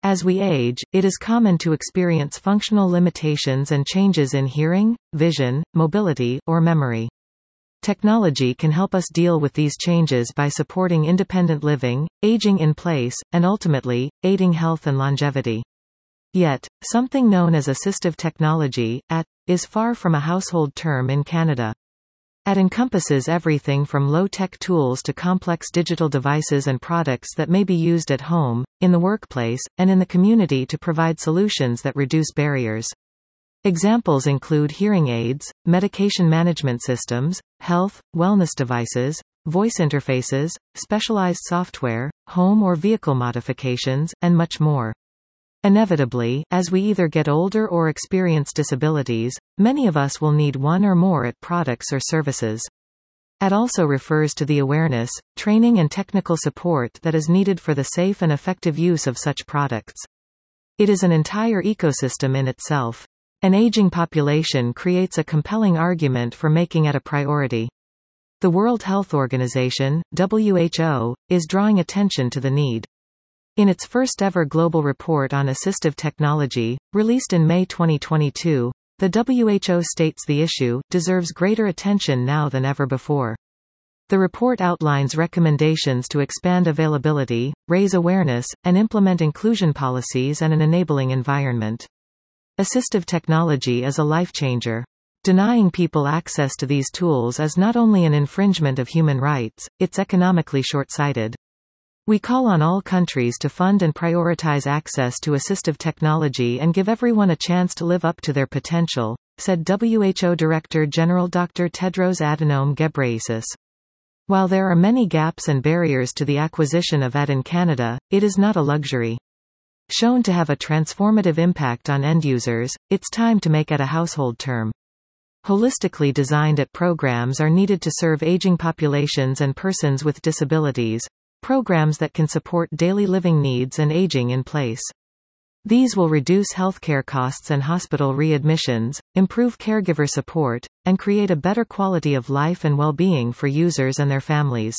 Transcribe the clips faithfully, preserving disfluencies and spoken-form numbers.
As we age, it is common to experience functional limitations and changes in hearing, vision, mobility, or memory. Technology can help us deal with these changes by supporting independent living, aging in place, and ultimately, aiding health and longevity. Yet, something known as assistive technology, A T, is far from a household term in Canada. A T encompasses everything from low-tech tools to complex digital devices and products that may be used at home, in the workplace, and in the community to provide solutions that reduce barriers. Examples include hearing aids, medication management systems, health, wellness devices, voice interfaces, specialized software, home or vehicle modifications, and much more. Inevitably, as we either get older or experience disabilities, many of us will need one or more A T products or services. A T also refers to the awareness, training and technical support that is needed for the safe and effective use of such products. It is an entire ecosystem in itself. An aging population creates a compelling argument for making it a priority. The World Health Organization, W H O, is drawing attention to the need. In its first-ever global report on assistive technology, released in May twenty twenty-two, the W H O states the issue deserves greater attention now than ever before. The report outlines recommendations to expand availability, raise awareness, and implement inclusion policies and an enabling environment. Assistive technology is a life-changer. Denying people access to these tools is not only an infringement of human rights, it's economically short-sighted. We call on all countries to fund and prioritize access to assistive technology and give everyone a chance to live up to their potential, said W H O Director General Doctor Tedros Adhanom Ghebreyesus. While there are many gaps and barriers to the acquisition of A T in Canada, it is not a luxury. Shown to have a transformative impact on end users, it's time to make A T a household term. Holistically designed A T programs are needed to serve aging populations and persons with disabilities, programs that can support daily living needs and aging in place. These will reduce healthcare costs and hospital readmissions, improve caregiver support, and create a better quality of life and well-being for users and their families.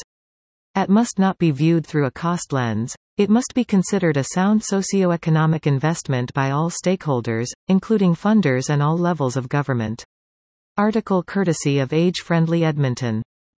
A T must not be viewed through a cost lens. It must be considered a sound socio-economic investment by all stakeholders, including funders and all levels of government. Article courtesy of Age Friendly Edmonton.